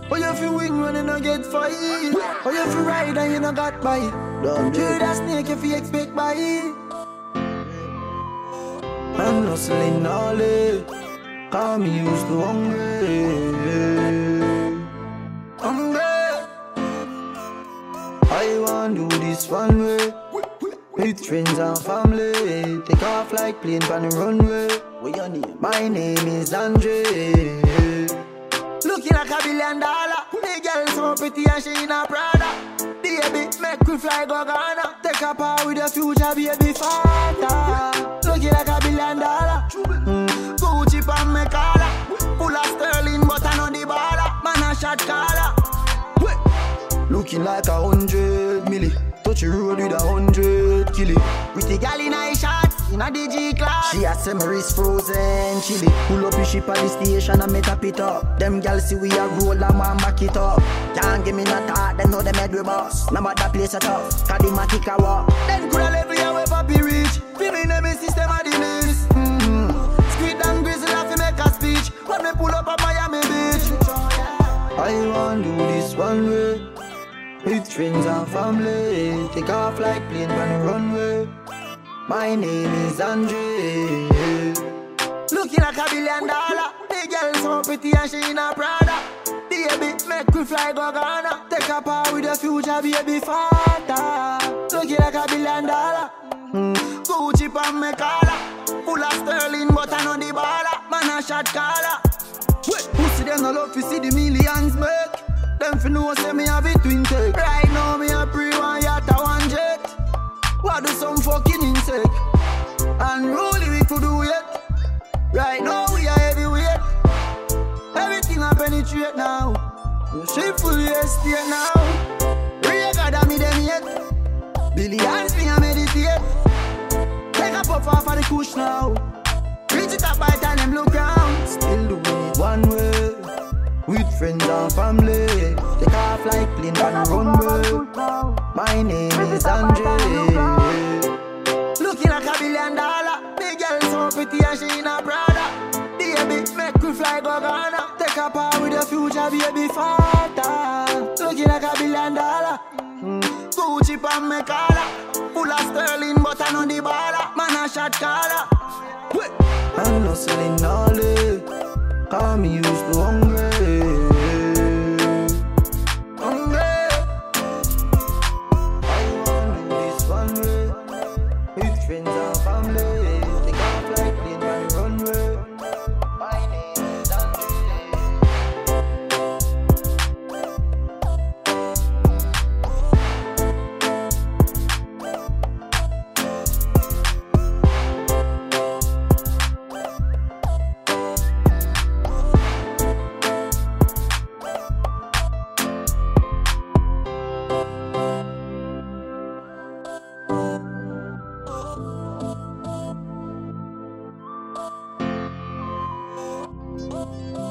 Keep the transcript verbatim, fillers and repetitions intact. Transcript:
Or you feel wing when you no get fight. Or you feel ride and you no got bite. Kill that snake if you expect bite. I'm hustling all day. Call me used to hungry. Hungry. I want do this one way. With friends and family. Take off like plane on the runway. What your name? My name is Andre. Looking like a billion dollar. The girl so pretty and she in a Prada. Baby, make we fly go Ghana. Take a part with the future baby father. Looking like a billion dollar. mm. Gucci pan me collar. Full of sterling but I know the baller. Man a shot caller. Looking like a hundred milli. Touch the road with a hundred killie. With the gal in a shot, in a D G class. She has some wrist frozen chili. Pull up the ship at the station and me tap it up. Them gal see we a roll and man back it up. Can't give me no talk, them know them head we boss. Now but that place a tough, cause the matic a walk. Then coulda level ya way papi reach. Fi me name is system of the list. mm-hmm. Squid and grizzly have to make a speech. When me pull up at Miami Beach. I want do this one way. With friends and family, take off like plane on the runway. My name is Andre. Looking like a billion dollar. The girl so pretty and she in a Prada. Baby, make we fly go Ghana. Take a part with the future baby father. Looking like a billion dollar. mm. Gucci pan me collar. Full of sterling but I know the baller. Man a shot caller. Pussy them no love to see the millions make. Them fi know say me have it twin take. Right now me a pre one yacht a one jet. What do some fucking insect? And really we could do it. Right now we are heavyweight. Everything I penetrate now. You shape full estate now. Regal that me them yet. Billions me a meditate. Take a puff off of the kush now. Reach it up by time them look round. Still doing it one way. With friends and family, take off like plane on the runway. My name is Andre. Looking like a billion dollar. The girl so pretty and she in a Prada. Baby, make we fly go Ghana. Take a part with the future baby father. Looking like a billion dollar. mm. Gucci pan me collar. Full of sterling but I know the baller. Man a shot caller. I'm hustling all day. Call me used to hungry. Hungry. I want do this one way. With friends and family. Take off like plane on the runway. My name is Andre.